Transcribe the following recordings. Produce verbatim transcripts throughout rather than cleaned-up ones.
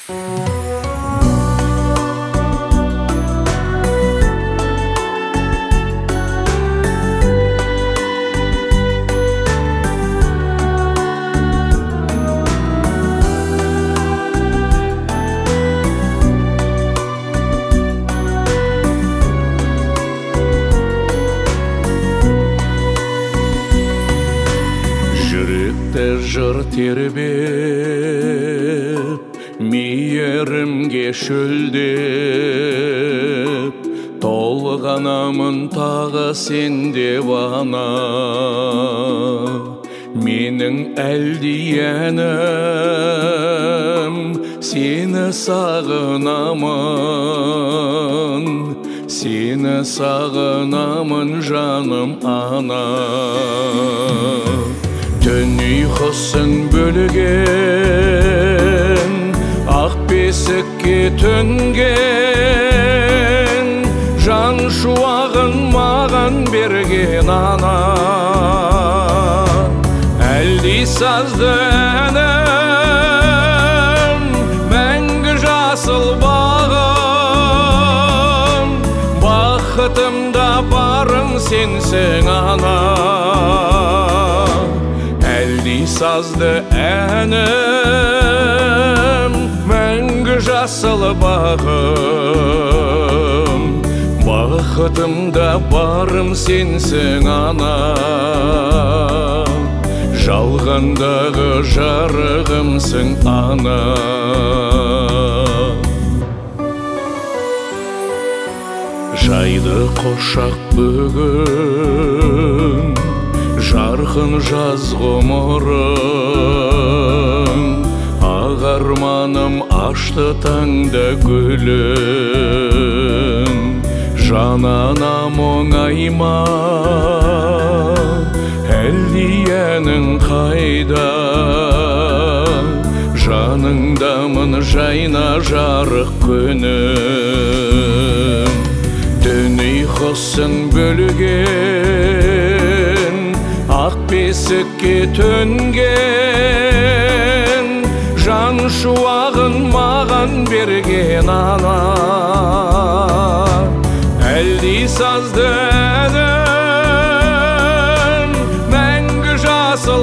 Жыр тербеп, мейірімге шөлдеп, толғанамын тағы сенде бана. Менің әлдиянім, сені сағынамын, сені сағынамын жаным ана. Түн ұйқысын бөлген, ақ бесікке төнген, жан шуағын маған берген ана. Әлди сазды әнім, мәңгі жасыл бағым, бақытымда барым сенсің ана. Әлди сазды әнім, мәңгі жасыл бағым, бақытымда барым сенсің ана. Жалғандағы жарығымсың ана. Жайды қошақ бүгін, жарқын жаз ғұмырым, ақ арманым ашты таңда гүлім. Жананам оңайма, әлдиянің қайда, жаныңдамын жайна жарық күнім. Түн ұйқысын бөлген, ақ бесікке төнген, жан шуағын маған берген ана. Әлди сазды әнім, мәңгі жасыл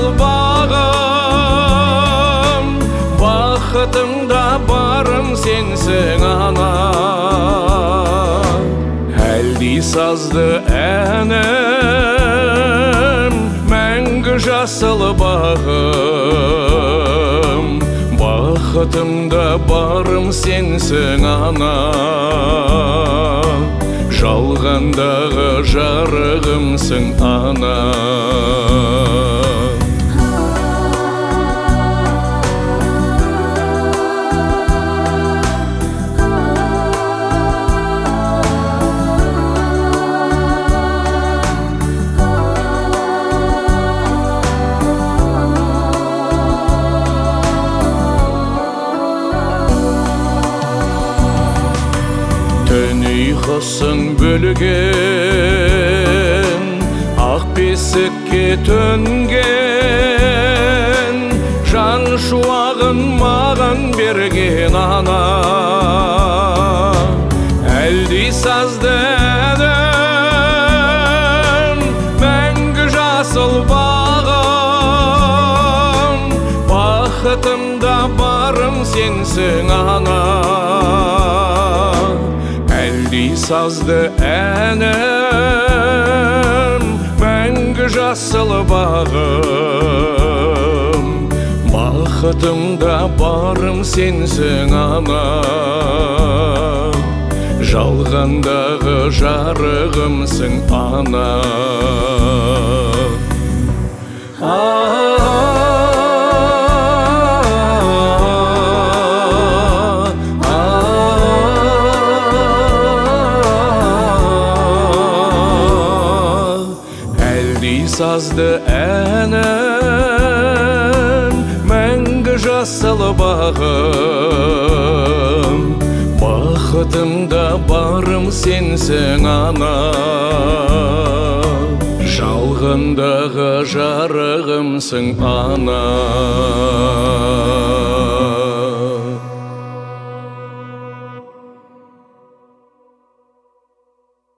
бағым, бақытымда барым сенсің ана. Әлди сазды әнім, мәңгі жасыл бағым, бақытымда барым сенсің ана. Жалғандағы жарығымсың ана. Түн ұйқысын бөлген, ақ бесікке төнген, жан шуағын маған берген ана. Әлди сазды әнім, мәңгі жасыл бағым, бақытымда барым сенсің ана. Әлди сазды әнім, мәңгі жасыл бағым, бақытымда барым сенсің ана. Жалғандағы жарығымсың ана. Сазды әнім, мәңгі жасыл бағым, бақытымда барым сенсің ана. Жалғандағы жарығымсың ана.